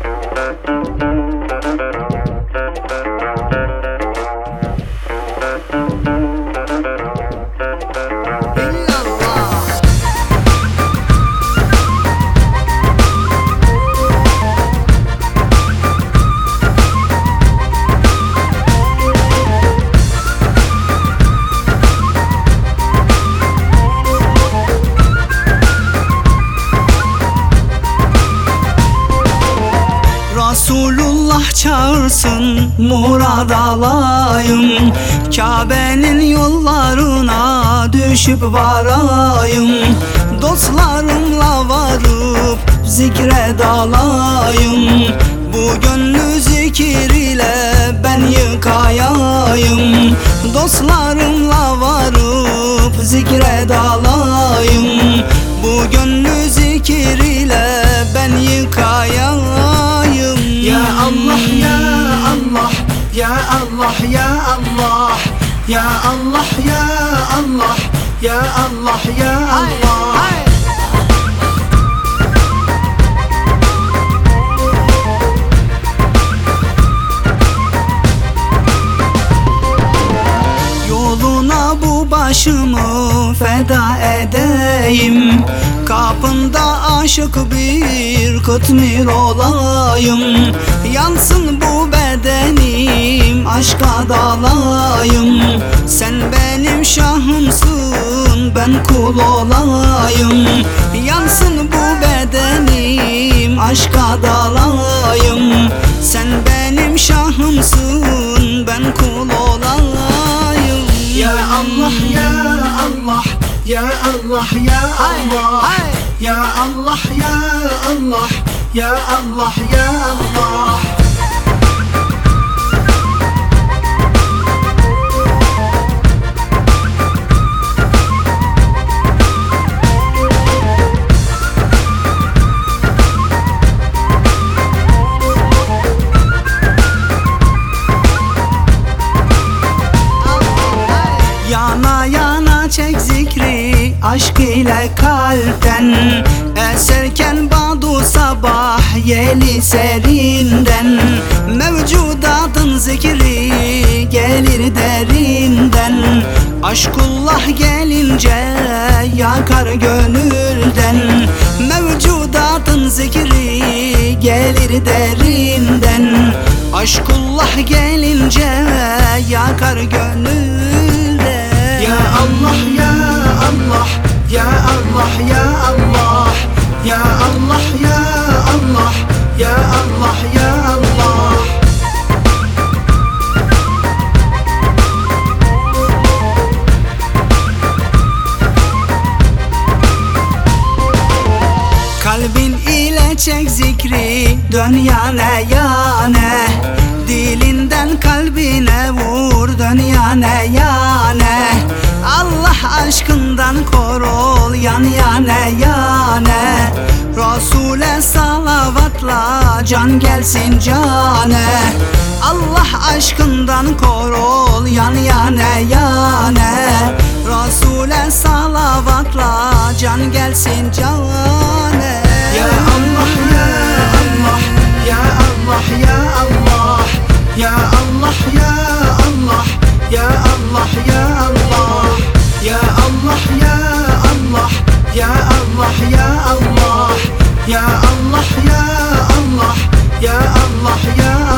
Resulullah çağırsın, murad alayım. Kabe'nin yollarına düşüp varayım. Dostlarımla varıp zikre dalayım. Bu gönlü zikir ile ben yıkayayım. Dostlarımla varıp zikre dalayım. Bu gönlü zikir ile ben yıkayayım. Ya Allah, ya Allah, ya Allah, ya Allah, ya Allah, ya Allah, ya Allah, ya Allah. Yoluna bu başımı feda edeyim. Kapında aşık bir kıtmir olayım. Yansın bu bedenim, aşka dalayım. Sen benim şahımsın, ben kul olayım. Yansın bu bedenim, aşka dalayım. Sen benim şahımsın, ben kul olayım. Ya Allah, ya Allah, ya Allah, ya Allah, ya Allah, ya Allah, ya Allah, ya Allah. Yana yana çek zikri aşk ile kalpten. Eserken badu sabah yeli serinden. Mevcudatın zikri gelir derinden. Aşkullah gelince yakar gönülden. Mevcudatın zikri gelir derinden. Aşkullah gelince yakar gönülden. Ya Allah, ya Allah, ya Allah, ya Allah, ya Allah, ya Allah, ya Allah, ya Allah. Kalbin ile çek zikri, dön yana yana. Dilinden kalbine vur, dön yana yana. Allah aşkından korul, yan yana yana. Resul'e salavatla can gelsin cane. Allah aşkından korul, yan yana yana. Resul'e salavatla can gelsin cane. Ya Allah, ya Allah, ya Allah, ya Allah, ya Allah, ya Allah, ya Allah, ya Allah, ya Allah, ya Allah, ya Allah, ya Allah, ya Allah, ya Allah, ya Allah, ya Allah.